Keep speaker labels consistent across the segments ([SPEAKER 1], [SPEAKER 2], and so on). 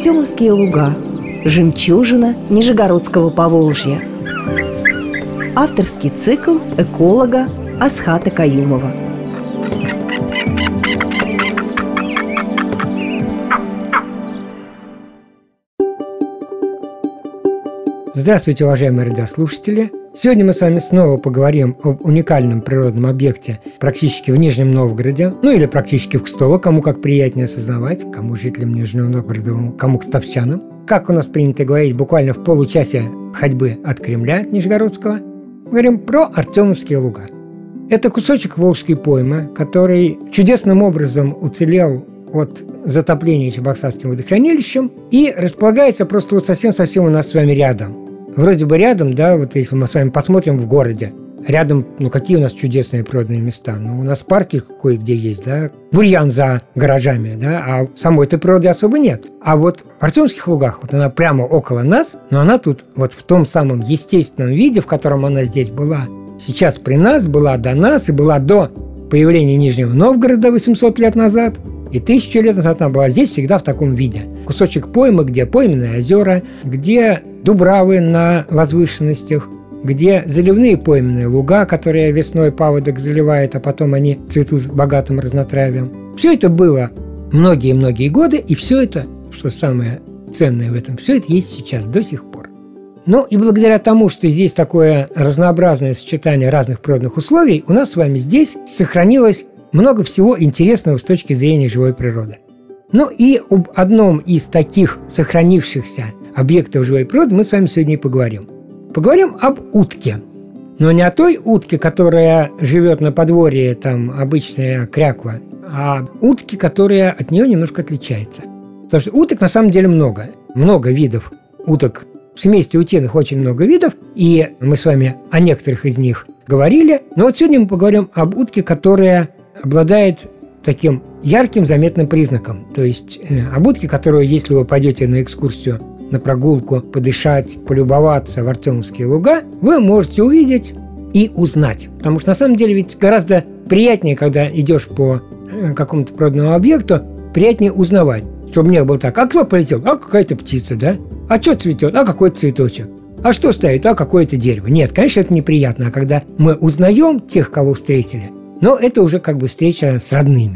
[SPEAKER 1] Артемовские луга. Жемчужина Нижегородского Поволжья. Авторский цикл эколога Асхата Каюмова.
[SPEAKER 2] Здравствуйте, уважаемые радиослушатели! Сегодня мы с вами снова поговорим об уникальном природном объекте практически в Нижнем Новгороде, или практически в Кстово, кому как приятнее осознавать, кому жителям Нижнего Новгорода, кому кстовчанам. Как у нас принято говорить, буквально в получасе ходьбы от Кремля, от Нижегородского, говорим про Артемовские луга. Это кусочек Волжской поймы, который чудесным образом уцелел от затопления Чебоксарским водохранилищем и располагается просто совсем-совсем у нас с вами рядом. Вроде бы рядом, да, если мы с вами посмотрим в городе, рядом, какие у нас чудесные природные места. У нас парки кое-где есть, да, бурьян за гаражами, да, а самой-то природы особо нет. А вот в Артемовских лугах, она прямо около нас, но она тут в том самом естественном виде, в котором она здесь была сейчас при нас, была до нас и была до появления Нижнего Новгорода 800 лет назад, и 1000 лет назад она была здесь всегда в таком виде. Кусочек поймы, где пойменные озера, где дубравы на возвышенностях, где заливные пойменные луга, которые весной паводок заливает, а потом они цветут богатым разнотравием. Все это было многие-многие годы, и все это, что самое ценное в этом, все это есть сейчас до сих пор. И благодаря тому, что здесь такое разнообразное сочетание разных природных условий, у нас с вами здесь сохранилось много всего интересного с точки зрения живой природы. И об одном из таких сохранившихся объектов живой природы мы с вами сегодня и поговорим. Поговорим об утке. Но не о той утке, которая живет на подворье, обычная кряква, а утке, которая от нее немножко отличается. Потому что уток на самом деле много. Много видов уток. В семействе утиных очень много видов, и мы с вами о некоторых из них говорили. Но сегодня мы поговорим об утке, которая обладает таким ярким, заметным признаком. То есть об утке, которую, если вы пойдете на экскурсию, на прогулку, подышать, полюбоваться в Артемовские луга, вы можете увидеть и узнать. Потому что на самом деле ведь гораздо приятнее, когда идешь по какому-то природному объекту, приятнее узнавать. Чтобы не было так: а кто полетел? А какая-то птица, да? А что цветет? А какой цветочек? А что стоит? А какое-то дерево? Нет, конечно, это неприятно. А когда мы узнаем тех, кого встретили, но это уже встреча с родными.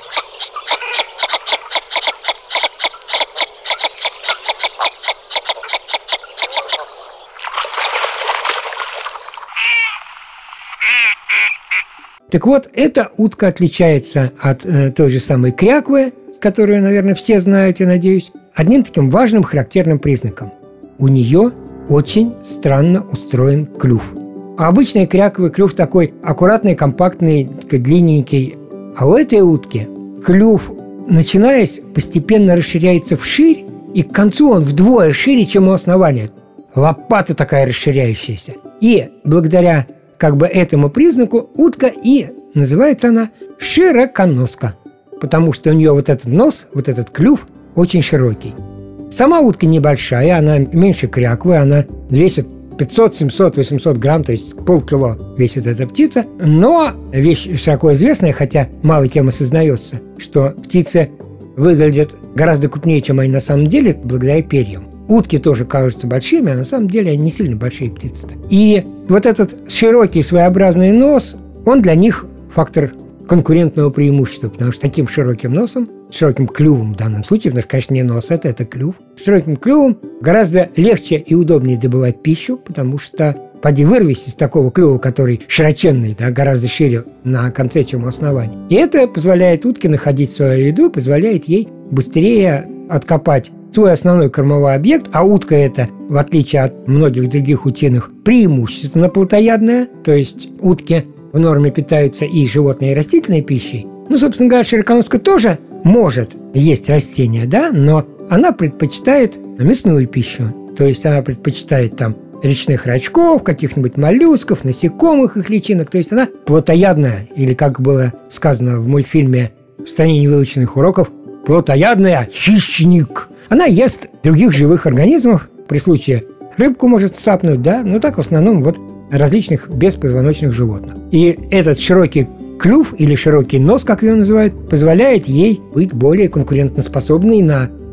[SPEAKER 2] Так вот, эта утка отличается от той же самой кряквы, которую, наверное, все знают, я надеюсь, одним таким важным характерным признаком. У нее очень странно устроен клюв. А обычный кряковый клюв такой аккуратный, компактный, длинненький. А у этой утки клюв, начинаясь, постепенно расширяется вширь, и к концу он вдвое шире, чем у основания. Лопата такая расширяющаяся. И благодаря этому признаку утка и называется она широконоска, потому что у нее этот нос, этот клюв очень широкий. Сама утка небольшая, она меньше кряквы, она весит 500, 700, 800 грамм, то есть полкило весит эта птица. Но вещь широко известная, хотя мало кем осознается, что птицы выглядят гораздо крупнее, чем они на самом деле, благодаря перьям. Утки тоже кажутся большими, а на самом деле они не сильно большие птицы. И этот широкий своеобразный нос, он для них фактор конкурентного преимущества, потому что таким широким носом, широким клювом в данном случае, потому что, конечно, не нос, это клюв, широким клювом гораздо легче и удобнее добывать пищу, потому что поди вырвись из такого клюва, который широченный, да, гораздо шире на конце, чем у основания. И это позволяет утке находить свою еду, позволяет ей быстрее откопать свой основной кормовой объект, а утка это, в отличие от многих других утиных, преимущественно плотоядная, то есть утки в норме питаются и животной, и растительной пищей. Собственно говоря, широконоска тоже может есть растения, да, но она предпочитает мясную пищу. То есть она предпочитает речных рачков, каких-нибудь моллюсков, насекомых, их личинок. То есть она плотоядная, или, как было сказано в мультфильме «В стране невыученных уроков», плотоядная хищник. Она ест других живых организмов, при случае рыбку может сцапнуть, да, так в основном различных беспозвоночных животных. И этот широкий клюв или широкий нос, как его называют, позволяет ей быть более конкурентоспособной на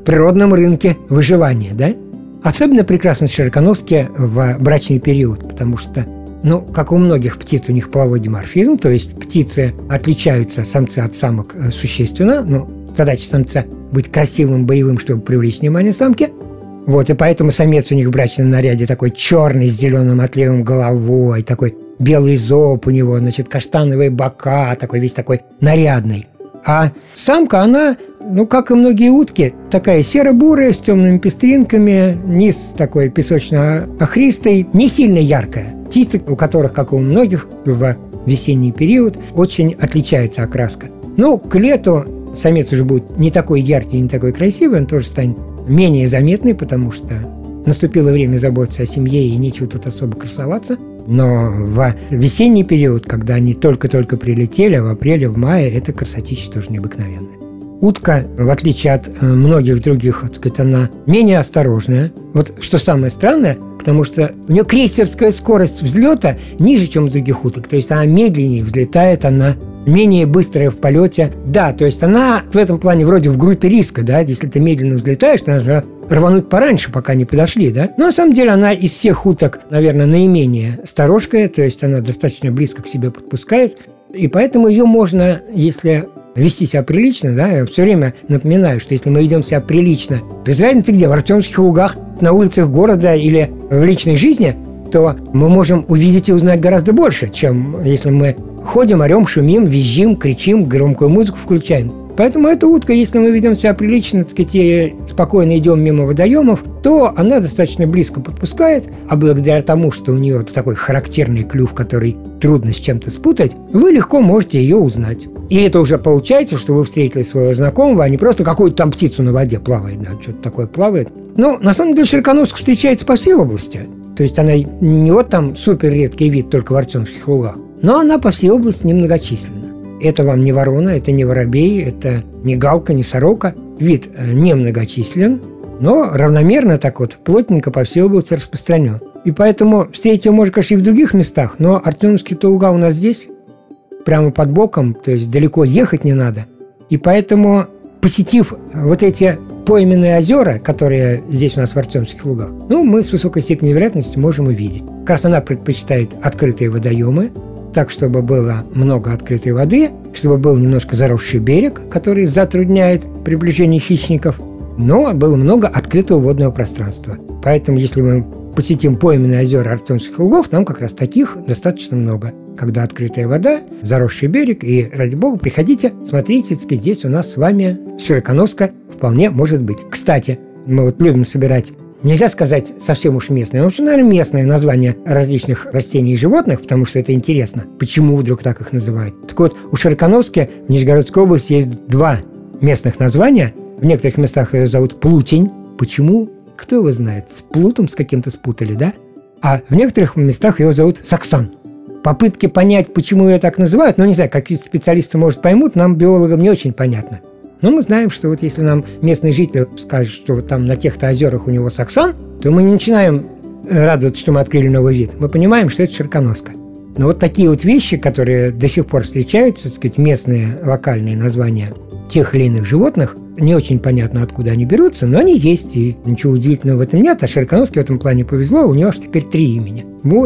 [SPEAKER 2] природном рынке выживания, да? Особенно прекрасны широконоски в брачный период, потому что, как у многих птиц, у них половой диморфизм, то есть птицы отличаются, самцы от самок, существенно. Задача самца – быть красивым, боевым, чтобы привлечь внимание самки. И поэтому самец у них в брачном наряде такой черный, с зеленым отливом головой, такой белый зоб у него, каштановые бока, такой весь такой нарядный. А самка, она, как и многие утки, такая серо-бурая, с темными пестринками, низ такой песочно-охристый, не сильно яркая. Птицы, у которых, как и у многих, в весенний период очень отличается окраска. К лету самец уже будет не такой яркий, не такой красивый, он тоже станет менее заметный, потому что наступило время заботиться о семье и нечего тут особо красоваться. Но в весенний период, когда они только-только прилетели, в апреле, в мае, это красотища тоже необыкновенная. Утка, в отличие от многих других, она менее осторожная. Что самое странное, потому что у нее крейсерская скорость взлета ниже, чем у других уток. То есть она медленнее взлетает, она менее быстрая в полете. Да, то есть она в этом плане вроде в группе риска, да, если ты медленно взлетаешь, то нужно рвануть пораньше, пока не подошли, да. Но на самом деле она из всех уток, наверное, наименее сторожкая, то есть она достаточно близко к себе подпускает. И поэтому ее можно, если вести себя прилично, да, я все время напоминаю, что если мы ведем себя прилично, без разницы где, в Артемских лугах, на улицах города или в личной жизни, то мы можем увидеть и узнать гораздо больше, чем если мы ходим, орем, шумим, визжим, кричим, громкую музыку включаем. Поэтому эта утка, если мы ведем себя прилично, и спокойно идем мимо водоемов, то она достаточно близко подпускает, а благодаря тому, что у нее такой характерный клюв, который трудно с чем-то спутать, вы легко можете ее узнать. И это уже получается, что вы встретили своего знакомого, а не просто какую-то там птицу на воде плавает, да, что-то такое плавает. На самом деле широконоска встречается по всей области. То есть она не там супер редкий вид только в Артемских лугах, но она по всей области немногочисленна. Это вам не ворона, это не воробей, это не галка, не сорока. Вид немногочислен, но равномерно плотненько по всей области распространен. И поэтому встретить его можно, конечно, и в других местах, но Артемские-то луга у нас здесь, прямо под боком, то есть далеко ехать не надо. И поэтому, посетив эти пойменные озера, которые здесь у нас в Артемских лугах, мы с высокой степенью вероятности можем увидеть. Как раз она предпочитает открытые водоемы, так, чтобы было много открытой воды, чтобы был немножко заросший берег, который затрудняет приближение хищников, но было много открытого водного пространства. Поэтому, если мы посетим пойменные озера Артемских лугов, там как раз таких достаточно много. Когда открытая вода, заросший берег, и, ради бога, приходите, смотрите, здесь у нас с вами широконоска вполне может быть. Кстати, мы любим собирать, нельзя сказать совсем уж местное, но, наверное, местное название различных растений и животных, потому что это интересно, почему вдруг так их называют. Так у широконоски в Нижегородской области есть два местных названия. В некоторых местах ее зовут плутень. Почему? Кто его знает? С плутом с каким-то спутали, да? А в некоторых местах ее зовут саксан. Попытки понять, почему ее так называют, не знаю, какие специалисты, может, поймут, нам, биологам, не очень понятно. Но мы знаем, что если нам местный житель скажет, что там на тех-то озерах у него саксан, то мы не начинаем радоваться, что мы открыли новый вид. Мы понимаем, что это широконоска. Но такие вещи, которые до сих пор встречаются, местные локальные названия тех или иных животных, не очень понятно, откуда они берутся, но они есть, и ничего удивительного в этом нет. А широконоске в этом плане повезло, у нее аж теперь 3 имени.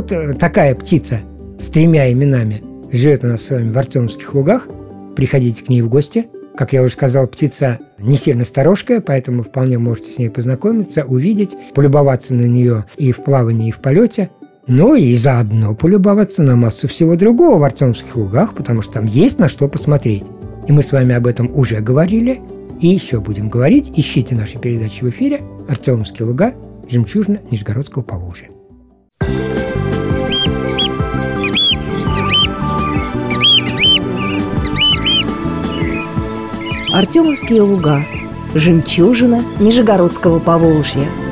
[SPEAKER 2] Такая птица с 3 именами живет у нас с вами в Артемских лугах. Приходите к ней в гости. Как я уже сказал, птица не сильно сторожкая, поэтому вполне можете с ней познакомиться, увидеть, полюбоваться на нее и в плавании, и в полете. И заодно полюбоваться на массу всего другого в Артемских лугах, потому что там есть на что посмотреть. И мы с вами об этом уже говорили, и еще будем говорить. Ищите наши передачи в эфире. Артемские луга, жемчужина Нижегородского Поволжья.
[SPEAKER 1] Артемовские луга, жемчужина Нижегородского Поволжья.